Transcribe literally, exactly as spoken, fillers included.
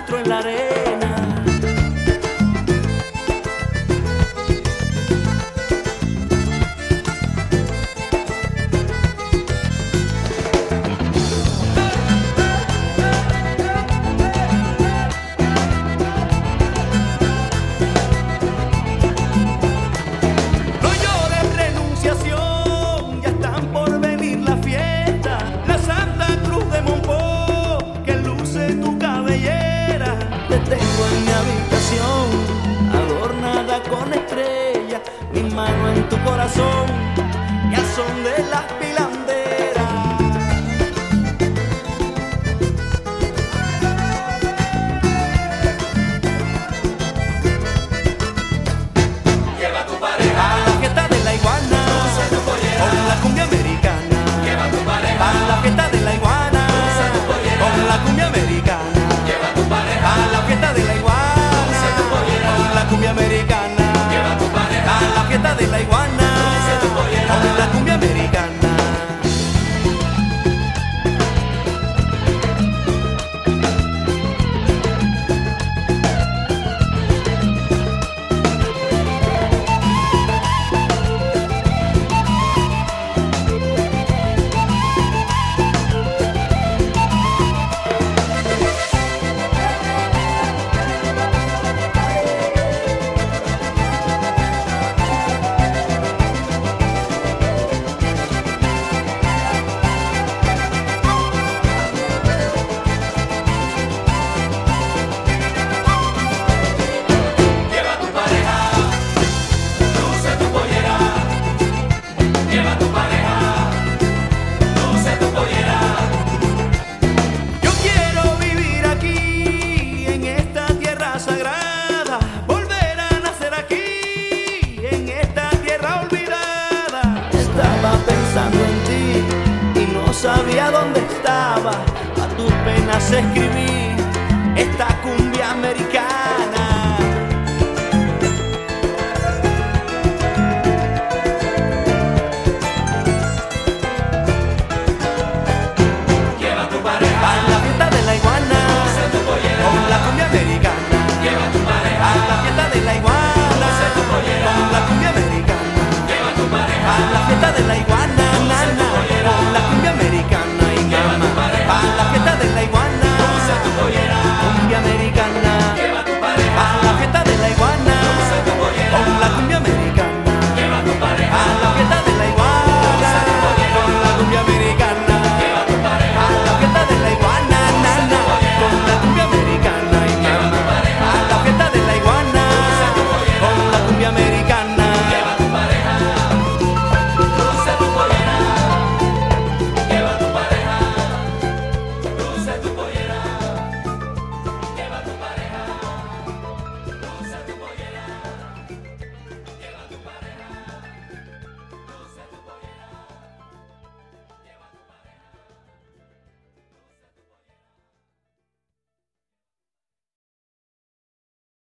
rastro en la arena. No llores renunciación, ya están por venir la fiesta. La Santa Cruz de Monpó, que luce tu cabellera. Te tengo en mi habitación, adornada con estrellas, mi mano en tu corazón, y al son de las pilanderas. Lleva a tu pareja A la fiesta de la iguana, Luce tu pollera. con la cumbia americana. Lleva a tu pareja A la fiesta de la iguana, Luce tu pollera. con la cumbia americana. Lleva a tu pareja A la fiesta de la iguana, Luce tu pollera. con la cumbia americana. Lleva a tu pareja A la fiesta de la iguana, Luce tu pollera. con la cumbia americana. Lleva a tu pareja Luce tu pollera. Lleva a tu pareja Luce tu pollera. Yo quiero vivir aquí, en esta tierra sagrada, volver a nacer aquí, en esta tierra olvidada. Estaba pensando en ti y no sabía dónde estaba. A tus penas escribí esta cumbia americana.